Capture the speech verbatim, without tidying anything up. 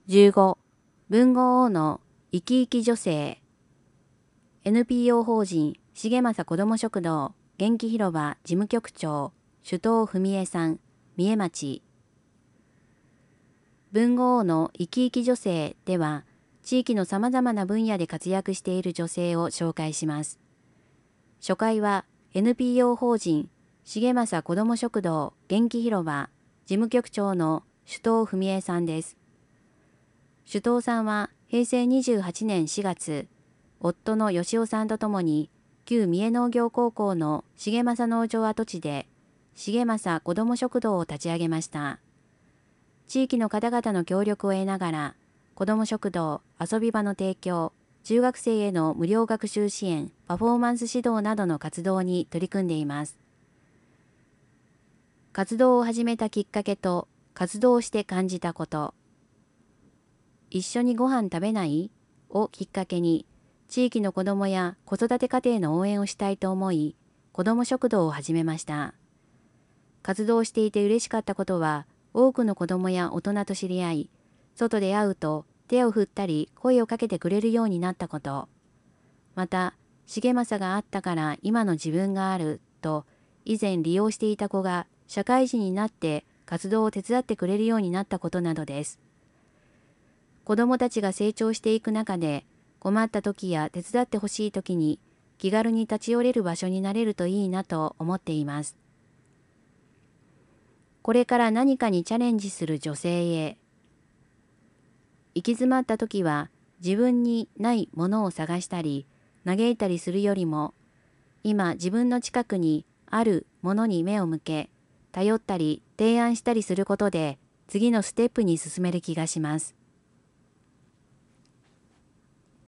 じゅうご、文豪王の生き生き女性。エヌピーオー 法人重政子ども食堂元気広場事務局長首藤文江さん、三重町。文豪王の生き生き女性では、地域の様々な分野で活躍している女性を紹介します。初回は エヌピーオー 法人重政子ども食堂元気広場事務局長の首藤文江さんです。首藤さんはへいせいにじゅうはちねんしがつ、夫の義夫さんとともに旧三重農業高校の重政農場跡地で重政子ども食堂を立ち上げました。地域の方々の協力を得ながら、子ども食堂、遊び場の提供、中学生への無料学習支援、パフォーマンス指導などの活動に取り組んでいます。活動を始めたきっかけと、活動をして感じたこと。一緒にご飯食べないをきっかけに、地域の子どもや子育て家庭の応援をしたいと思い、子ども食堂を始めました。活動していて嬉しかったことは、多くの子どもや大人と知り合い、外で会うと手を振ったり声をかけてくれるようになったこと。また、重政があったから今の自分があると、以前利用していた子が社会人になって活動を手伝ってくれるようになったことなどです。子どもたちが成長していく中で、困った時や手伝ってほしい時に気軽に立ち寄れる場所になれるといいなと思っています。これから何かにチャレンジする女性へ。行き詰まった時は自分にないものを探したり嘆いたりするよりも、今自分の近くにあるものに目を向け、頼ったり提案したりすることで次のステップに進める気がします。